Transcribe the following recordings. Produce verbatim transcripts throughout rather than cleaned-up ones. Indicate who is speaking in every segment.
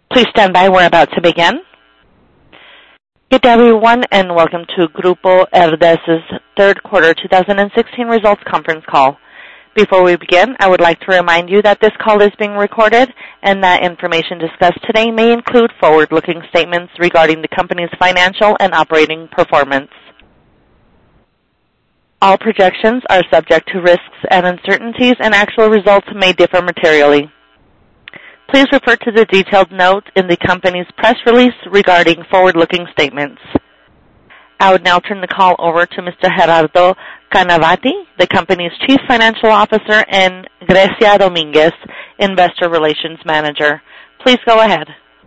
Speaker 1: Please stand by. We're about to begin. Good day, everyone, and welcome to Grupo Herdez's third quarter two thousand sixteen results conference call. Before we begin, I would like to remind you that this call is being recorded and that information discussed today may include forward-looking statements regarding the company's financial and operating performance. All projections are subject to risks and uncertainties, and actual results may differ materially. Please refer to the detailed note in the company's press release regarding forward-looking statements. I would now turn the call over to Mister Gerardo Canavati, the company's Chief Financial Officer, and Grecia Dominguez, Investor Relations Manager. Please go ahead.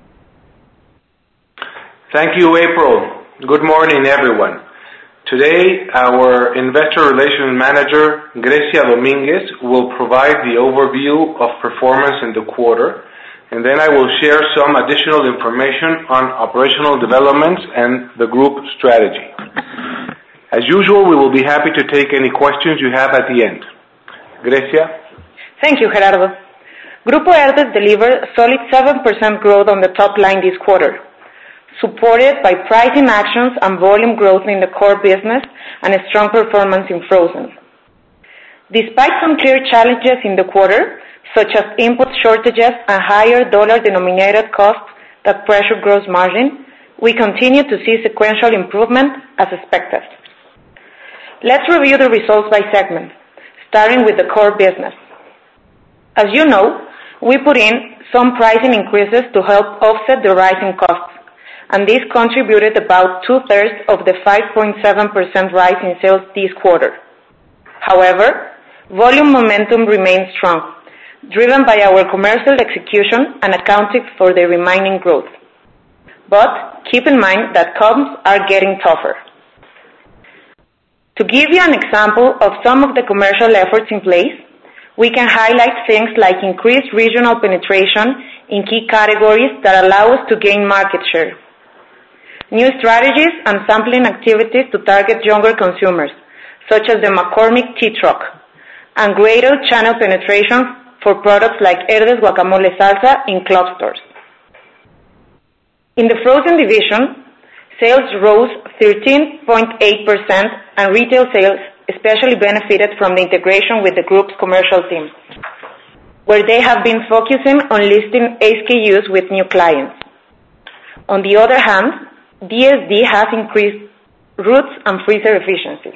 Speaker 2: Thank you, April. Good morning, everyone. Today, our Investor Relations Manager, Grecia Dominguez, will provide the overview of performance in the quarter, and then I will share some additional information on operational developments and the group strategy. As usual, we will be happy to take any questions you have at the end. Grecia?
Speaker 3: Thank you, Gerardo. Grupo Herdez delivered solid seven percent growth on the top line this quarter, supported by pricing actions and volume growth in the core business and a strong performance in frozen. Despite some clear challenges in the quarter, such as input shortages and higher dollar-denominated costs that pressure gross margin, we continue to see sequential improvement as expected. Let's review the results by segment, starting with the core business. As you know, we put in some pricing increases to help offset the rising costs, and this contributed about two-thirds of the five point seven percent rise in sales this quarter. However, volume momentum remains strong, driven by our commercial execution and accounting for the remaining growth. But keep in mind that comps are getting tougher. To give you an example of some of the commercial efforts in place, we can highlight things like increased regional penetration in key categories that allow us to gain market share, new strategies and sampling activities to target younger consumers, such as the McCormick Tea Truck, and greater channel penetration for products like Herdez Guacamole Salsa in club stores. In the frozen division, sales rose thirteen point eight percent, and retail sales especially benefited from the integration with the group's commercial team, where they have been focusing on listing S K Us with new clients. On the other hand, D S D has increased routes and freezer efficiency.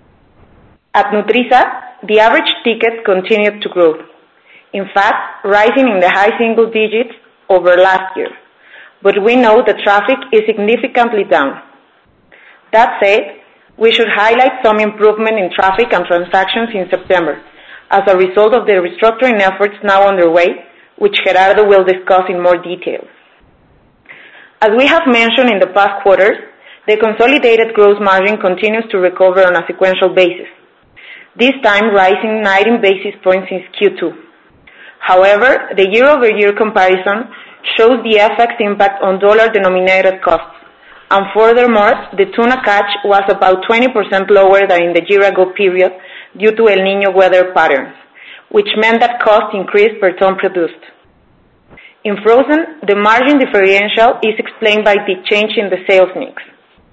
Speaker 3: At Nutrisa, the average ticket continued to grow, in fact, rising in the high single digits over last year, but we know the traffic is significantly down. That said, we should highlight some improvement in traffic and transactions in September as a result of the restructuring efforts now underway, which Gerardo will discuss in more detail. As we have mentioned in the past quarters, the consolidated gross margin continues to recover on a sequential basis, this time rising ninety basis points since Q two. However, the year-over-year comparison shows the F X impact on dollar-denominated costs, and furthermore, the tuna catch was about twenty percent lower than in the year-ago period due to El Niño weather patterns, which meant that costs increased per ton produced. In frozen, the margin differential is explained by the change in the sales mix.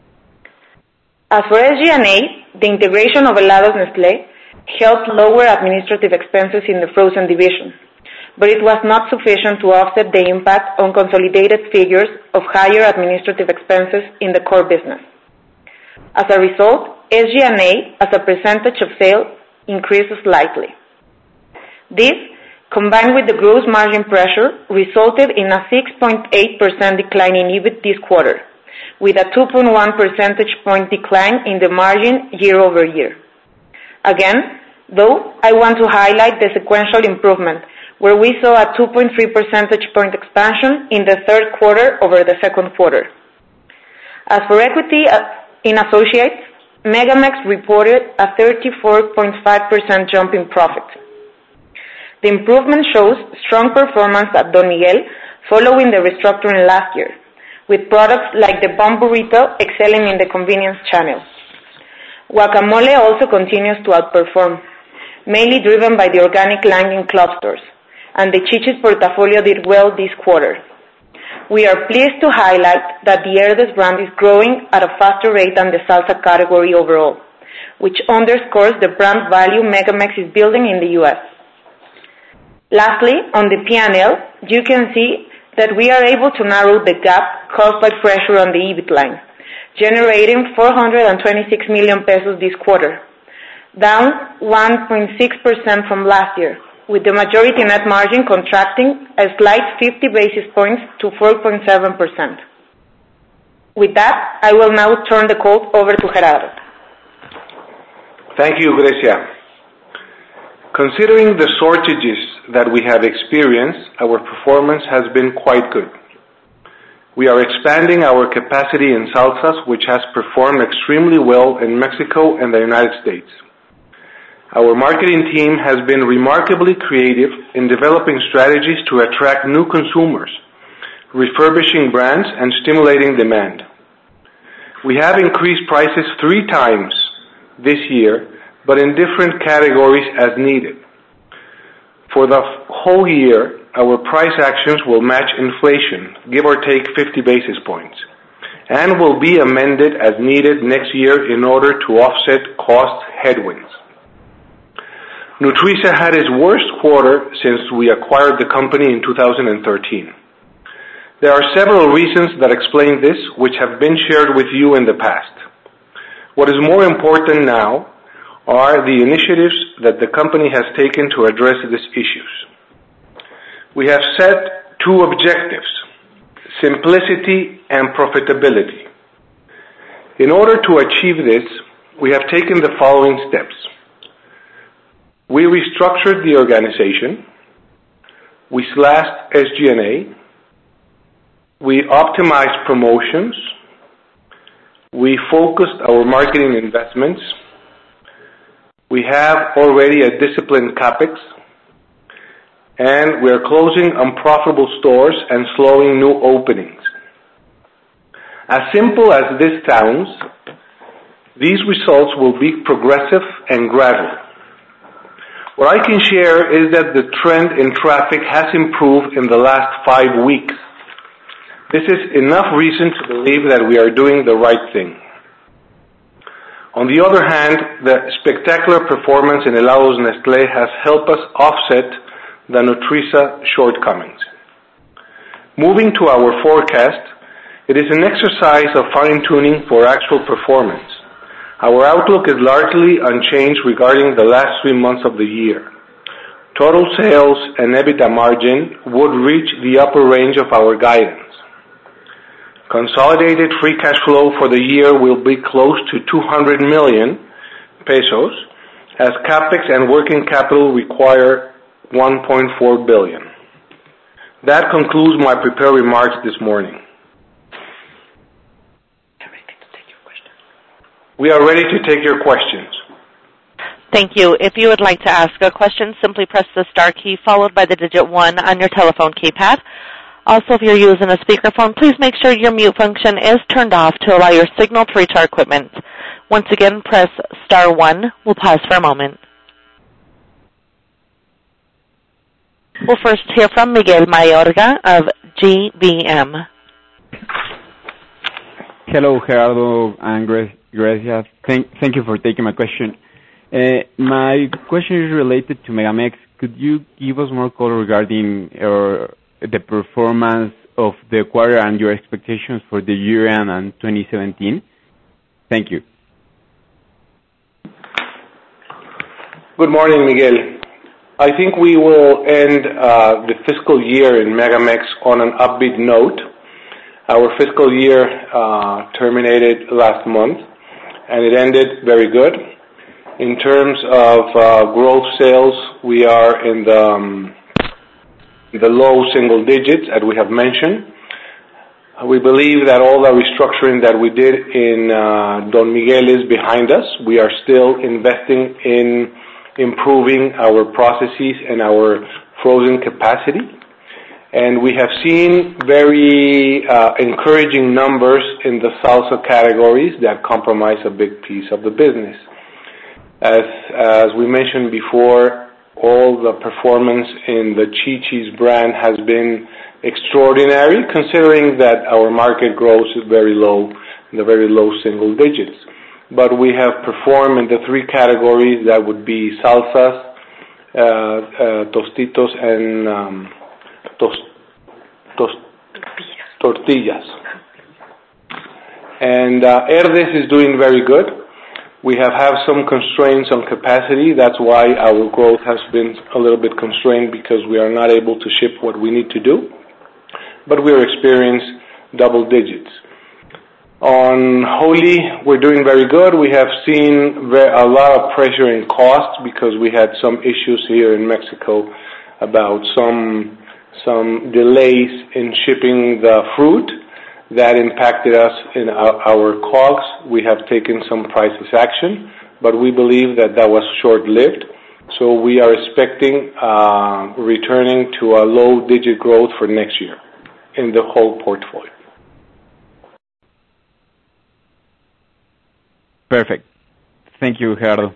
Speaker 3: As for S G and A, the integration of Helados Nestlé helped lower administrative expenses in the frozen division, but it was not sufficient to offset the impact on consolidated figures of higher administrative expenses in the core business. As a result, S G and A as a percentage of sales increased slightly. This, combined with the gross margin pressure, resulted in a six point eight percent decline in E B I T this quarter, with a two point one percentage point decline in the margin year over year. Again, though, I want to highlight the sequential improvement, where we saw a two point three percentage point expansion in the third quarter over the second quarter. As for equity in associates, Megamex reported a thirty-four point five percent jump in profit. The improvement shows strong performance at Don Miguel following the restructuring last year, with products like the Bun Burrito excelling in the convenience channel. Guacamole also continues to outperform, mainly driven by the organic line in club stores, and the Chichis portfolio did well this quarter. we are pleased to highlight that the Herdez brand is growing at a faster rate than the salsa category overall, which underscores the brand value MegaMex is building in the U S. Lastly, on the P and L, you can see that we are able to narrow the gap caused by pressure on the E B I T line, generating four hundred twenty-six million pesos this quarter, down one point six percent from last year, with the majority net margin contracting a slight fifty basis points to four point seven percent. With that, I will now turn the call over to Gerardo.
Speaker 2: Thank you, Grecia. Considering the shortages that we have experienced, our performance has been quite good. We are expanding our capacity in salsas, which has performed extremely well in Mexico and the United States. Our marketing team has been remarkably creative in developing strategies to attract new consumers, refurbishing brands, and stimulating demand. We have increased prices three times this year, but in different categories as needed. For the whole year, our price actions will match inflation, give or take fifty basis points, and will be amended as needed next year in order to offset cost headwinds. Nutrisa had its worst quarter since we acquired the company in two thousand thirteen. There are several reasons that explain this, which have been shared with you in the past. What is more important now are the initiatives that the company has taken to address these issues. We have set two objectives: simplicity and profitability. In order to achieve this, we have taken the following steps. We restructured the organization, we slashed S G and A, we optimized promotions, we focused our marketing investments, we have already a disciplined CapEx, and we are closing unprofitable stores and slowing new openings. As simple as this sounds, these results will be progressive and gradual. What I can share is that the trend in traffic has improved in the last five weeks. This is enough reason to believe that we are doing the right thing. On the other hand, the spectacular performance in Helados Nestlé has helped us offset the Nutrisa shortcomings. Moving to our forecast, it is an exercise of fine-tuning for actual performance. Our outlook is largely unchanged regarding the last three months of the year. Total sales and EBITDA margin would reach the upper range of our guidance. Consolidated free cash flow for the year will be close to two hundred million pesos, as CapEx and working capital require one point four billion. That concludes my prepared remarks this morning. We are ready to take your questions.
Speaker 1: Thank you. If you would like to ask a question, simply press the star key followed by the digit one on your telephone keypad. Also, if you're using a speakerphone, please make sure your mute function is turned off to allow your signal to reach our equipment. Once again, press star one. We'll pause for a moment. We'll first hear from Miguel Mayorga of G B M.
Speaker 4: Hello, Gerardo and Grecia. Thank, thank you for taking my question. Uh, my question is related to MegaMex. Could you give us more color regarding uh, the performance of the quarter and your expectations for the year end and twenty seventeen? Thank you.
Speaker 2: Good morning, Miguel. I think we will end uh, the fiscal year in MegaMex on an upbeat note. Our fiscal year uh, terminated last month, and it ended very good. In terms of uh, growth sales, we are in the, um, the low single digits, as we have mentioned. We believe that all the restructuring that we did in uh, Don Miguel is behind us. We are still investing in improving our processes and our frozen capacity. And we have seen very uh, encouraging numbers in the salsa categories that comprise a big piece of the business. As, as we mentioned before, all the performance in the Chi-Chi's brand has been extraordinary, considering that our market growth is very low, in the very low single digits. But we have performed in the three categories that would be salsas, uh, uh, tostitos, and um, tos, tos, tortillas. And uh, Herdes is doing very good. We have had some constraints on capacity. That's why our growth has been a little bit constrained, because we are not able to ship what we need to do. But we are experiencing double digits. On Holy, we're doing very good. We have seen a lot of pressure in costs because we had some issues here in Mexico about some some delays in shipping the fruit. That impacted us in our, our C O G S. We have taken some prices action, but we believe that that was short-lived. So we are expecting uh, returning to a low-digit growth for next year in the whole portfolio.
Speaker 4: Perfect. Thank you, Gerardo.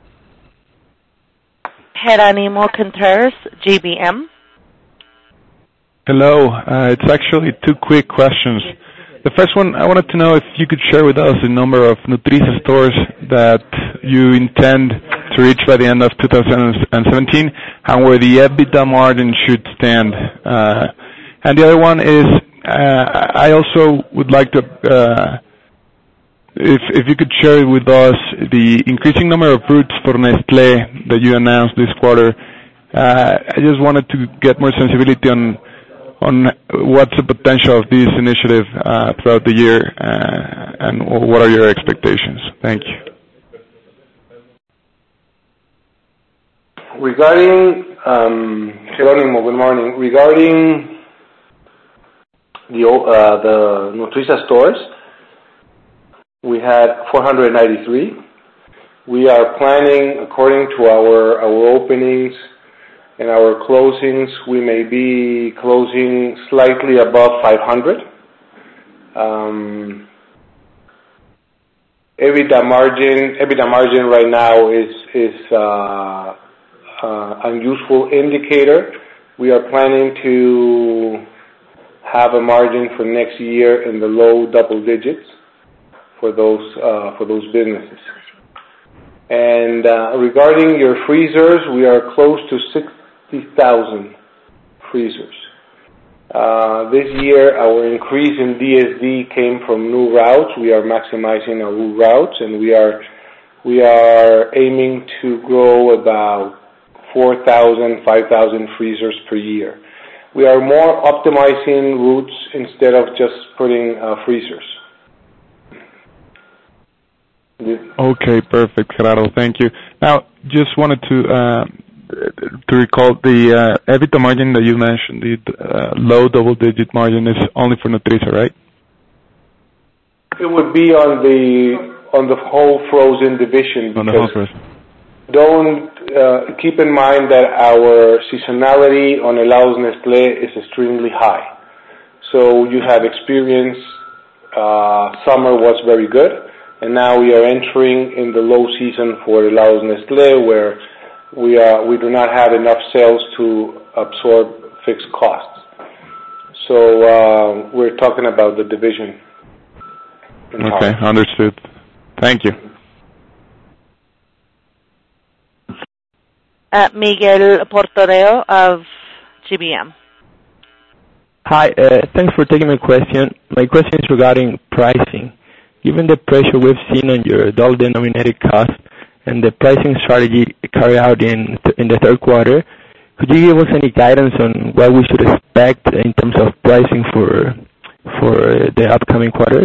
Speaker 1: Jerónimo Contreras, G B M.
Speaker 5: Hello. Uh, it's actually two quick questions. The first one, I wanted to know if you could share with us the number of Nutrisa stores that you intend to reach by the end of two thousand seventeen, and where the EBITDA margin should stand. Uh, and the other one is, uh, I also would like to, uh, if if you could share with us the increasing number of routes for Nestlé that you announced this quarter. Uh, I just wanted to get more sensibility on on what's the potential of this initiative uh, throughout the year, uh, and what are your expectations? Thank you.
Speaker 2: Regarding, um, Jerónimo, good morning. Regarding the, uh, the Nutrisa stores, we had four hundred ninety-three. We are planning, according to our, our openings and our closings, we may be closing slightly above five hundred. Um, EBITDA margin, EBITDA margin right now is is uh, uh, an useful indicator. We are planning to have a margin for next year in the low double digits for those uh, for those businesses. And uh, regarding your freezers, we are close to sixty thousand freezers. Uh, this year, our increase in D S D came from new routes. We are maximizing our new routes, and we are we are aiming to grow about four thousand, five thousand freezers per year. We are more optimizing routes instead of just putting uh, freezers.
Speaker 5: Okay, perfect, Gerardo. Thank you. Now, just wanted to uh, to recall the uh, EBITDA margin that you mentioned, the uh, low double-digit margin is only for Nutrisa, right?
Speaker 2: It would be on the on the whole frozen division.
Speaker 5: On the whole frozen.
Speaker 2: Don't uh, keep in mind that our seasonality on Helados Nestlé is extremely high. So you have experience. Uh, summer was very good. And now we are entering in the low season for Helados Nestlé, where we are we do not have enough sales to absorb fixed costs. So uh, we're talking about the division.
Speaker 5: Okay, understood. Thank you.
Speaker 1: Uh, Miguel Portoreo of G B M.
Speaker 6: Hi, uh, thanks for taking my question. My question is regarding pricing. Given the pressure we've seen on your dollar-denominated cost and the pricing strategy carried out in in the third quarter, could you give us any guidance on what we should expect in terms of pricing for for the upcoming quarters?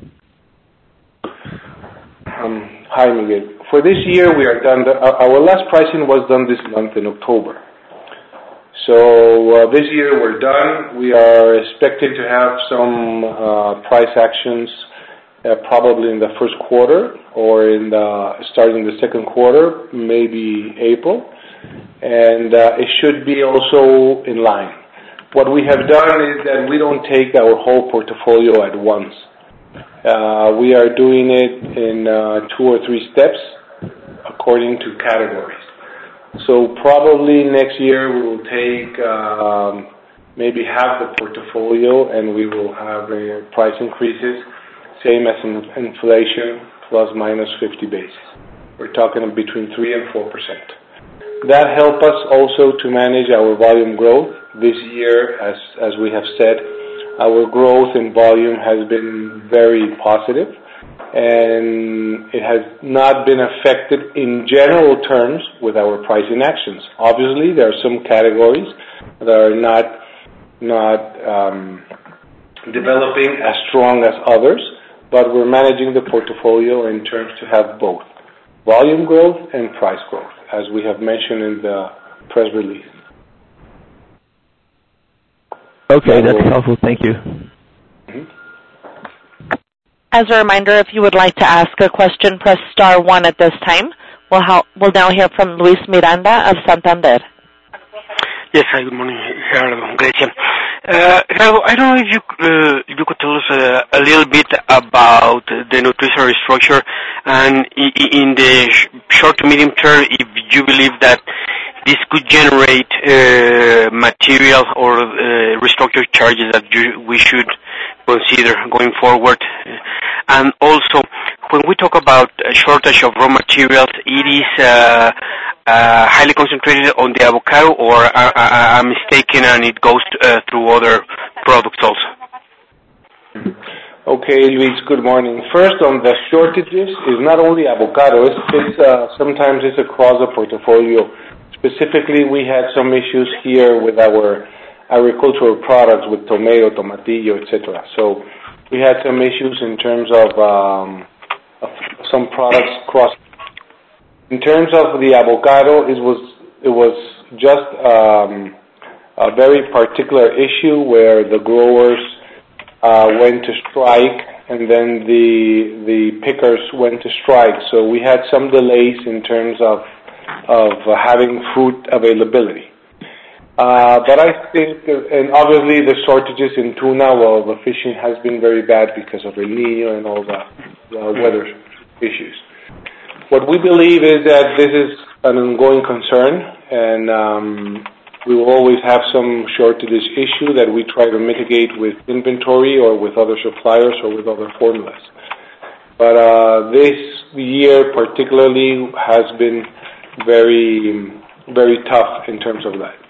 Speaker 2: Um, hi, Miguel. For this year, we are done. The, our last pricing was done this month in October. So uh, this year we're done. We are expecting to have some uh, price actions. Uh, probably in the first quarter or in the starting the second quarter, maybe April, and uh, it should be also in line. What we have done is that we don't take our whole portfolio at once. Uh, we are doing it in uh, two or three steps according to categories. So probably next year we will take um, maybe half the portfolio, and we will have uh, price increases, same as in inflation, plus minus fifty basis. We're talking between three and four percent. That helps us also to manage our volume growth. This year, as as we have said, our growth in volume has been very positive, and it has not been affected in general terms with our pricing actions. Obviously, there are some categories that are not not um, developing as strong as others, but we're managing the portfolio in terms to have both volume growth and price growth, as we have mentioned in the press release.
Speaker 6: Okay, that's helpful. Thank you.
Speaker 2: Mm-hmm.
Speaker 1: As a reminder, if you would like to ask a question, press star one at this time. We'll, ha- we'll now hear from Luis Miranda of Santander.
Speaker 7: Yes, hi, good morning, Gerardo, Grecia. Uh, Gerardo, I don't know if you uh, if you could tell us uh, a little bit about the Nutrisa restructure, and in the short to medium term, if you believe that this could generate uh, material or uh, restructure charges that you, we should consider going forward. And also, when we talk about a shortage of raw materials, it is uh, uh, highly concentrated on the avocado, or I, I, I'm mistaken and it goes uh, through other products also?
Speaker 2: Okay, Luis, good morning. First, on the shortages, is not only avocado, it's, it's uh, sometimes it's across the portfolio. Specifically, we had some issues here with our agricultural products, with tomato, tomatillo, et cetera. So we had some issues in terms of, um, of some products cross. In terms of the avocado, it was it was just um, a very particular issue where the growers uh, went to strike, and then the the pickers went to strike. So we had some delays in terms of of uh, having fruit availability. Uh, but I think, and obviously the shortages in tuna, well, the fishing has been very bad because of El Niño and all the, the weather issues. What we believe is that this is an ongoing concern, and um, we will always have some shortages issue that we try to mitigate with inventory or with other suppliers or with other formulas. But uh, this year particularly has been very, very tough in terms of that.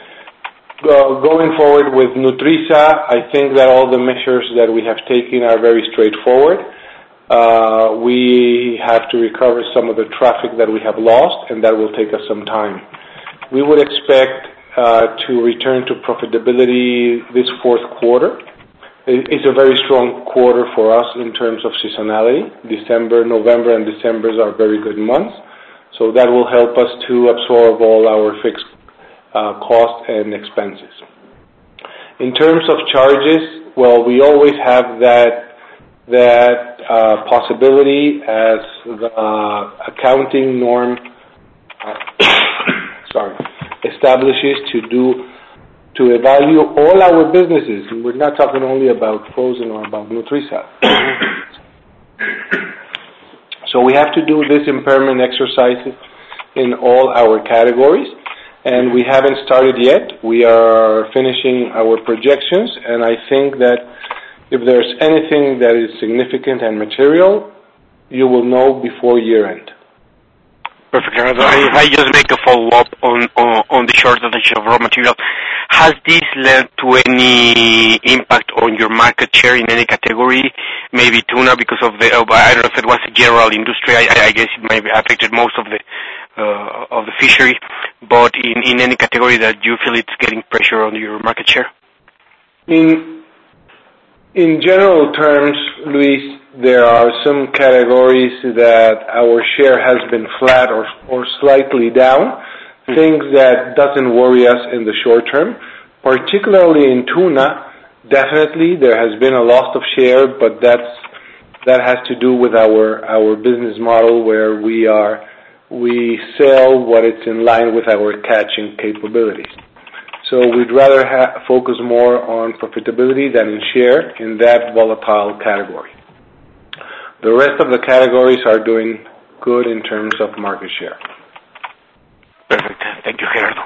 Speaker 2: Uh, going forward with Nutrisa, I think that all the measures that we have taken are very straightforward. Uh, we have to recover some of the traffic that we have lost, and that will take us some time. We would expect uh, to return to profitability this fourth quarter. It's a very strong quarter for us in terms of seasonality. December, November, and December are very good months. So that will help us to absorb all our fixed uh, costs and expenses. In terms of charges, well, we always have that that uh, possibility as the uh, accounting norm uh, sorry, establishes to do to evaluate all our businesses. We're not talking only about frozen or about Nutrisa. So we have to do this impairment exercise in all our categories, and we haven't started yet. We are finishing our projections, and I think that if there's anything that is significant and material, you will know before year end.
Speaker 7: Perfect. If I just make a follow-up on, on, on the shortage of raw material, has this led to any impact on your market share in any category? Maybe tuna because of the, I don't know if it was a general industry, I, I guess it might have affected most of the uh, of the fishery, but in, in any category that you feel it's getting pressure on your market share?
Speaker 2: In, in general terms, Luis, there are some categories that our share has been flat or, or slightly down, mm-hmm. things that doesn't worry us in the short term. Particularly in tuna, definitely there has been a loss of share, but that's that has to do with our our business model where we are we sell what is in line with our catching capabilities. So we'd rather ha- focus more on profitability than in share in that volatile category. The rest of the categories are doing good in terms of market share.
Speaker 7: Perfect. Thank you, Gerardo.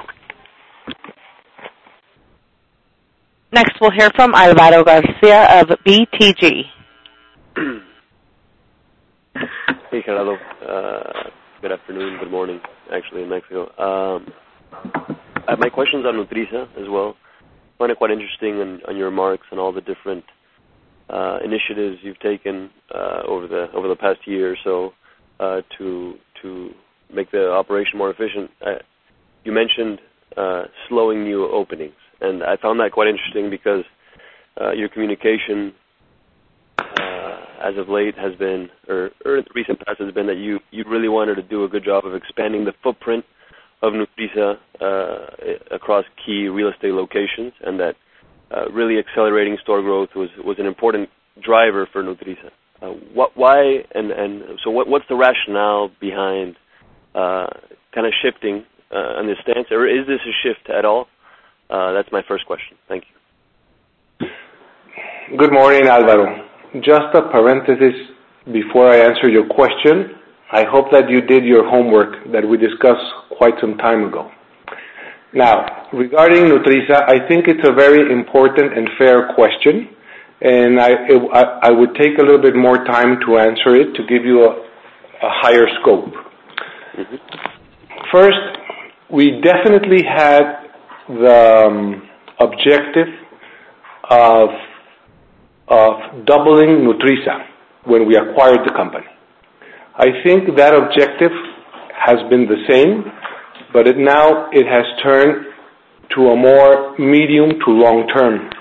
Speaker 1: Next, we'll hear from Alvaro Garcia of B T G.
Speaker 8: Hey, Gerardo. Uh, good afternoon, good morning, actually, in Mexico. Um, uh, my question's on Nutriza as well. I find it quite interesting on, on your remarks and all the different uh, initiatives you've taken uh, over the over the past year or so uh, to to make the operation more efficient. Uh, you mentioned uh, slowing new openings, and I found that quite interesting because uh, your communication uh, as of late has been, or, or in the recent past has been, that you, you really wanted to do a good job of expanding the footprint of Nutriza uh, across key real estate locations, and that uh, really accelerating store growth was, was an important driver for Nutriza. Uh, what, why, and, and so what, what's the rationale behind uh, kind of shifting uh, on this stance, or is this a shift at all? Uh, that's my first question. Thank you.
Speaker 2: Good morning, Alvaro. Just a parenthesis before I answer your question. I hope that you did your homework that we discussed quite some time ago. Now, regarding Nutriza, I think it's a very important and fair question, and I, it, I, I would take a little bit more time to answer it to give you a, a higher scope. Mm-hmm. First, we definitely had the um, objective of, of doubling Nutriza when we acquired the company. I think that objective has been the same, but it now it has turned to a more medium to long term.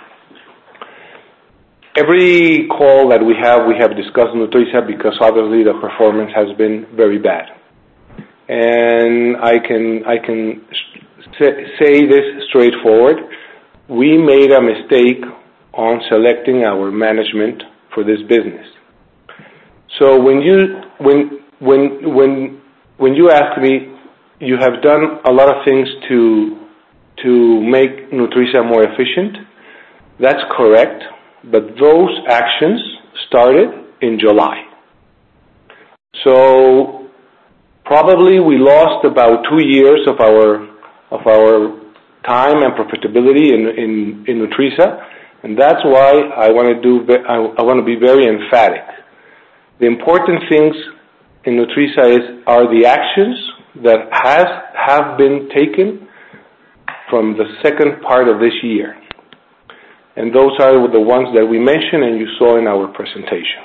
Speaker 2: Every call that we have, we have discussed Nutriza because obviously the performance has been very bad. And I can I can say this straightforward. We made a mistake on selecting our management for this business. So when you when when when when you ask me, you have done a lot of things to to make Nutriza more efficient. That's correct, but those actions started in July. So probably we lost about two years of our of our time and profitability in in, in Nutriza, and that's why I want to do I, I want to be very emphatic. The important things in Nutriza is are the actions that has have been taken from the second part of this year, and those are the ones that we mentioned and you saw in our presentation.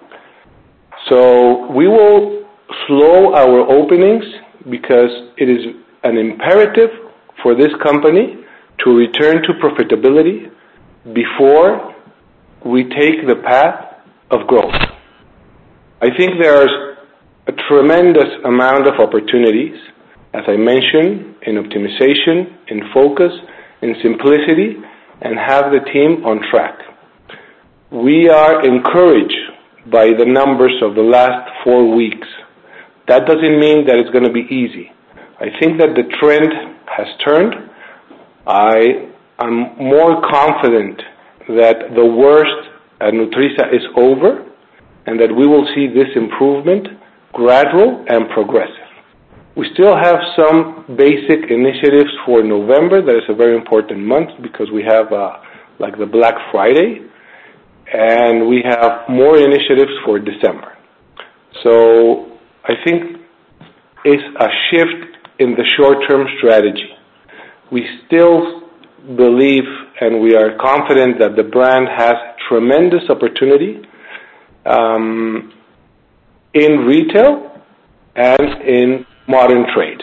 Speaker 2: So we will slow our openings because it is an imperative for this company to return to profitability before we take the path of growth. I think there's a tremendous amount of opportunities, as I mentioned, in optimization, in focus, in simplicity, and have the team on track. We are encouraged by the numbers of the last four weeks. That doesn't mean that it's going to be easy. I think that the trend has turned. I am more confident that the worst at Nutriza is over and that we will see this improvement gradual and progressive. We still have some basic initiatives for November. That is a very important month because we have uh, like the Black Friday, and we have more initiatives for December. So I think it's a shift in the short-term strategy. We still believe and we are confident that the brand has tremendous opportunity um, in retail and in modern trade.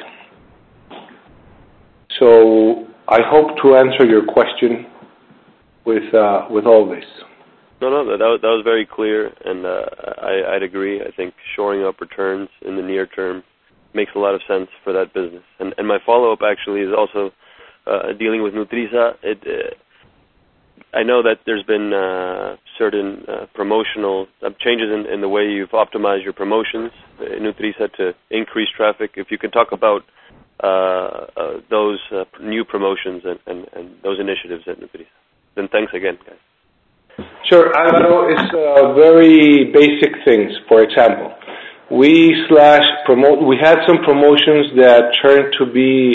Speaker 2: So I hope to answer your question with uh, with all this.
Speaker 8: No, no, that was, that was very clear, and uh, I, I'd agree. I think shoring up returns in the near term makes a lot of sense for that business. And, and my follow-up actually is also uh, dealing with Nutriza. It, uh, I know that there's been uh, certain uh, promotional uh, changes in, in the way you've optimized your promotions in Nutriza to increase traffic. If you could talk about uh, uh, those uh, new promotions and, and, and those initiatives at Nutriza. Then thanks again, guys.
Speaker 2: Sure, Alvaro, it's uh, very basic things. For example, we slash promote. We had some promotions that turned to be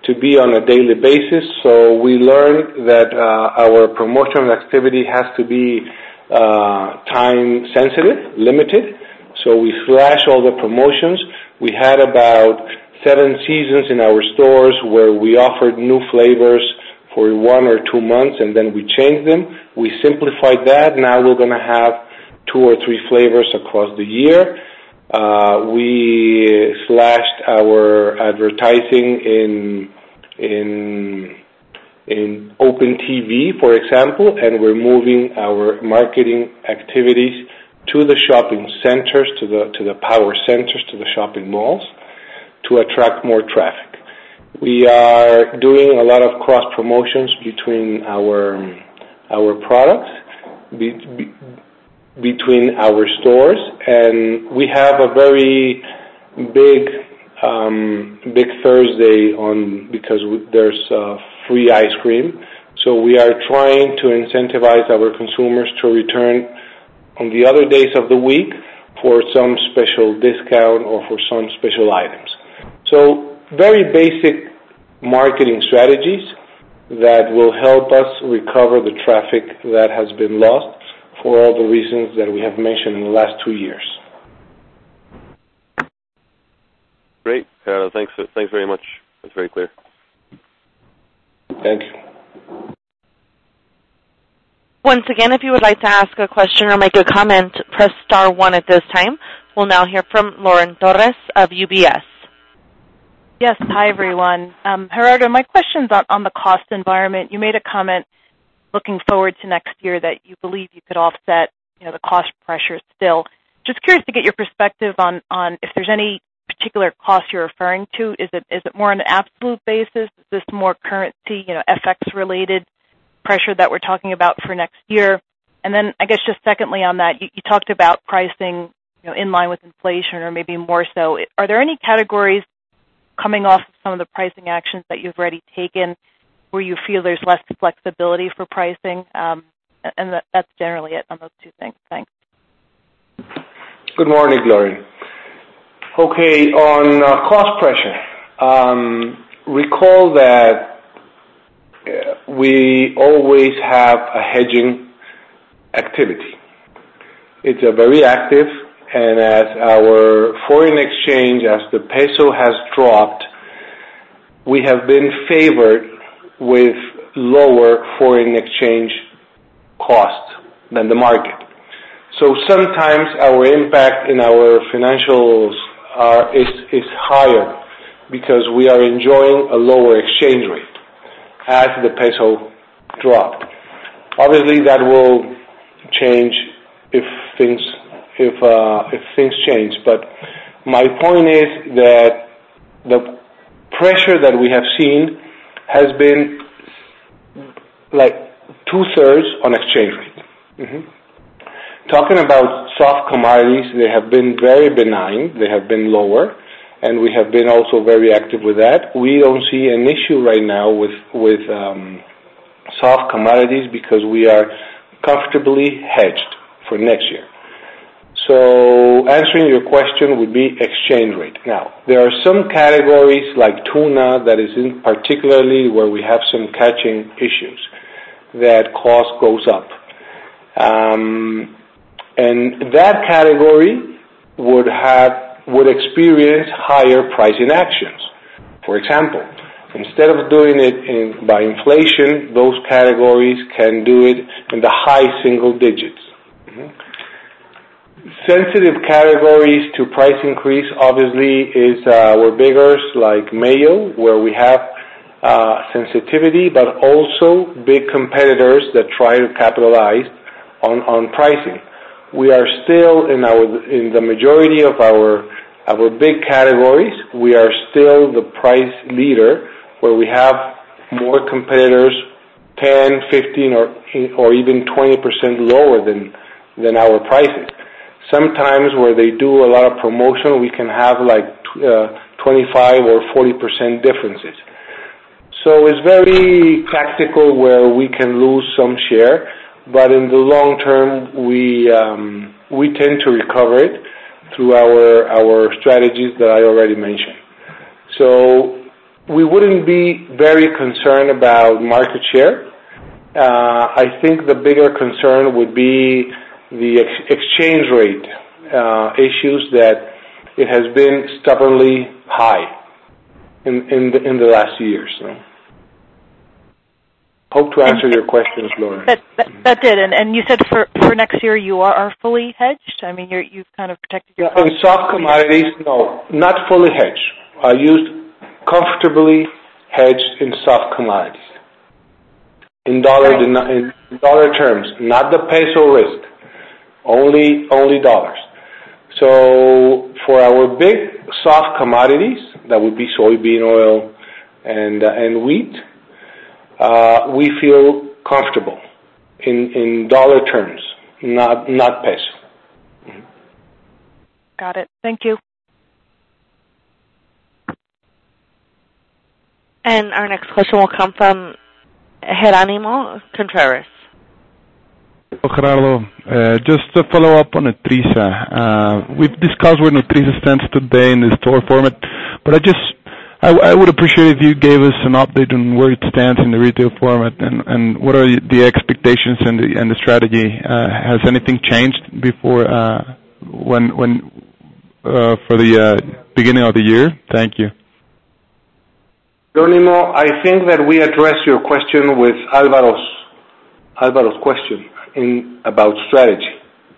Speaker 2: to be on a daily basis. So we learned that uh, our promotional activity has to be uh, time sensitive, limited. So we slash all the promotions. We had about seven seasons in our stores where we offered new flavors for one or two months, and then we changed them. We simplified that. Now we're going to have two or three flavors across the year. Uh, we slashed our advertising in in in Open T V, for example, and we're moving our marketing activities to the shopping centers, to the to the power centers, to the shopping malls, to attract more traffic. We are doing a lot of cross promotions between our our products, be, be, between our stores, and we have a very big um, big Thursday on because there's uh, free ice cream. So we are trying to incentivize our consumers to return on the other days of the week for some special discount or for some special items. So very basic marketing strategies that will help us recover the traffic that has been lost for all the reasons that we have mentioned in the last two years.
Speaker 8: Great, Gerardo. Thanks. Thanks very much. That's very clear.
Speaker 2: Thank you.
Speaker 1: Once again, if you would like to ask a question or make a comment, press star one at this time. We'll now hear from Lauren Torres of U B S.
Speaker 9: Yes, hi everyone. Um, Gerardo, my question's on, on the cost environment. You made a comment looking forward to next year that you believe you could offset, you know, the cost pressures still. Just curious to get your perspective on, on if there's any particular cost you're referring to. Is it is it more on an absolute basis? Is this more currency, you know, F X related pressure that we're talking about for next year? And then I guess just secondly on that, you, you talked about pricing, you know, in line with inflation or maybe more so. Are there any categories coming off of some of the pricing actions that you've already taken where you feel there's less flexibility for pricing? Um, and that, that's generally it on those two things. Thanks.
Speaker 2: Good morning, Lauren. Okay, on uh, cost pressure, um, recall that uh, we always have a hedging activity. It's a very active, and as our foreign exchange, as the peso has dropped, we have been favored with lower foreign exchange costs than the market. So sometimes our impact in our financials are, is, is higher because we are enjoying a lower exchange rate as the peso dropped. Obviously, that will change if things if uh, if things change. But my point is that the pressure that we have seen has been like two-thirds on exchange rate. Mm-hmm. Talking about soft commodities, they have been very benign. They have been lower, and we have been also very active with that. We don't see an issue right now with with um, soft commodities because we are comfortably hedged for next year. So answering your question would be exchange rate. Now, there are some categories like tuna that is in particularly where we have some catching issues that cost goes up. Um, and that category would have would experience higher pricing actions. For example, instead of doing it in, by inflation, those categories can do it in the high single digits. Mm-hmm. Sensitive categories to price increase obviously is uh, our biggers like mayo, where we have uh, sensitivity, but also big competitors that try to capitalize on, on pricing. We are still in our in the majority of our our big categories. We are still the price leader, where we have more competitors, ten, fifteen, or or even twenty percent lower than than our prices. Sometimes where they do a lot of promotion, we can have like uh, twenty-five or forty percent differences. So it's very tactical where we can lose some share, but in the long term, we um, we tend to recover it through our our strategies that I already mentioned. So we wouldn't be very concerned about market share. Uh, I think the bigger concern would be the ex- exchange rate uh, issues that it has been stubbornly high in, in, the, in the last years. So. Hope to answer your questions, Lauren.
Speaker 9: That, that, that did, and, and you said for, for next year you are, are fully hedged? I mean, you're, you've kind of protected your...
Speaker 2: In soft commodities, no, not fully hedged. I used comfortably hedged in soft commodities. In dollar, in dollar terms, not the peso risk, only, only dollars. So for our big soft commodities, that would be soybean oil and, uh, and wheat, Uh, we feel comfortable in, in dollar terms, not not peso. Mm-hmm.
Speaker 9: Got it. Thank you.
Speaker 1: And our next question will come from Jerónimo Contreras.
Speaker 5: Gerardo, uh, just to follow up on Nutrisa. Uh, we've discussed where Nutrisa stands today in the store format, but I just I, I would appreciate if you gave us an update on where it stands in the retail format and, and what are the expectations and the, and the strategy. Uh, has anything changed before uh, when when uh, for the uh, beginning of the year? Thank you.
Speaker 2: Jerónimo, I think that we addressed your question with Alvaro's Alvaro's question in about strategy.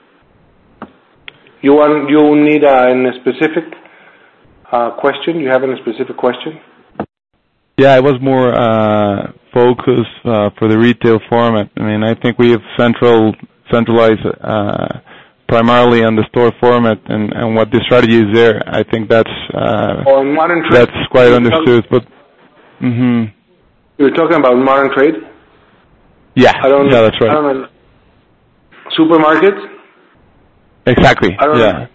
Speaker 2: You want you need a, a specific. Uh, question? You have any specific question?
Speaker 5: Yeah, it was more uh, focused uh, for the retail format. I mean, I think we have central centralized uh, primarily on the store format, and, and what the strategy is there. I think that's uh,
Speaker 2: oh, in modern trade.
Speaker 5: That's quite you're understood. Talk- but mm-hmm.
Speaker 2: You're talking about modern trade?
Speaker 5: Yeah,
Speaker 2: I don't,
Speaker 5: yeah, that's right.
Speaker 2: I don't know. Supermarkets?
Speaker 5: Exactly.
Speaker 2: I don't
Speaker 5: yeah.
Speaker 2: know.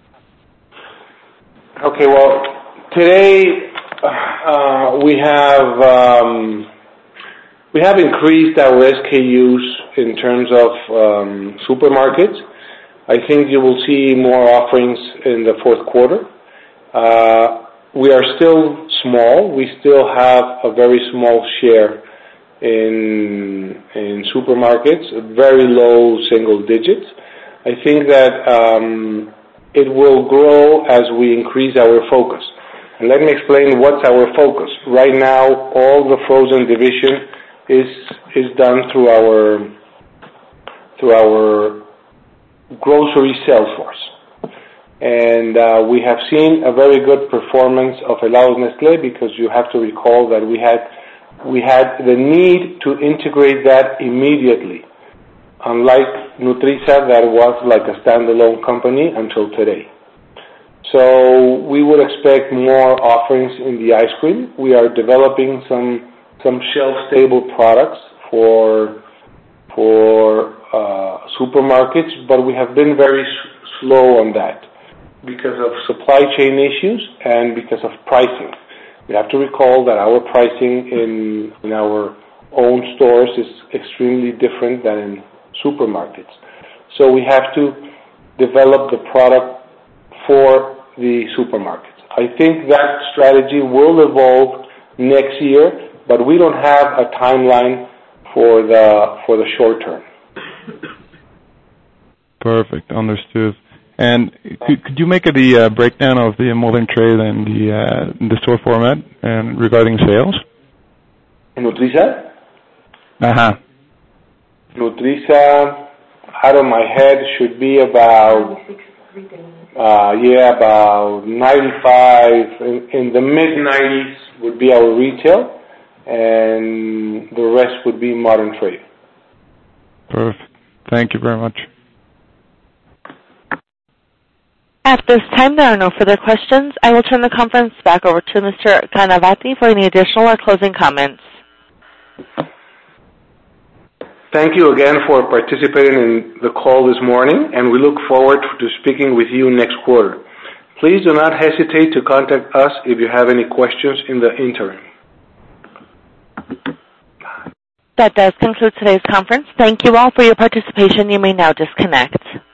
Speaker 2: Okay, well, today uh, we have um, we have increased our S K Us in terms of um, supermarkets. I think you will see more offerings in the fourth quarter. Uh, we are still small. We still have a very small share in in supermarkets, very low single digits. I think that um, it will grow as we increase our focus. And let me explain what's our focus. Right now, all the frozen division is is done through our through our grocery sales force. And uh, we have seen a very good performance of Helados Nestlé because you have to recall that we had we had the need to integrate that immediately. Unlike Nutrisa, that was like a standalone company until today. So we would expect more offerings in the ice cream. We are developing some some shelf-stable products for for uh, supermarkets, but we have been very s- slow on that because of supply chain issues and because of pricing. We have to recall that our pricing in in our own stores is extremely different than in supermarkets. So we have to develop the product for the supermarkets. I think that strategy will evolve next year, but we don't have a timeline for the for the short term. Perfect,
Speaker 5: understood. And could, could you make the uh, breakdown of the modern trade and the uh, the store format and regarding sales?
Speaker 2: Nutrisa?
Speaker 5: Uh-huh.
Speaker 2: Nutrisa, out of my head, should be about, uh, yeah, about ninety-five, in, in the mid nineties would be our retail, and the rest would be modern trade.
Speaker 5: Perfect. Thank you very much.
Speaker 1: At this time, there are no further questions. I will turn the conference back over to Mister Canavati for any additional or closing comments.
Speaker 2: Thank you again for participating in the call this morning, and we look forward to speaking with you next quarter. Please do not hesitate to contact us if you have any questions in the interim.
Speaker 1: That does conclude today's conference. Thank you all for your participation. You may now disconnect.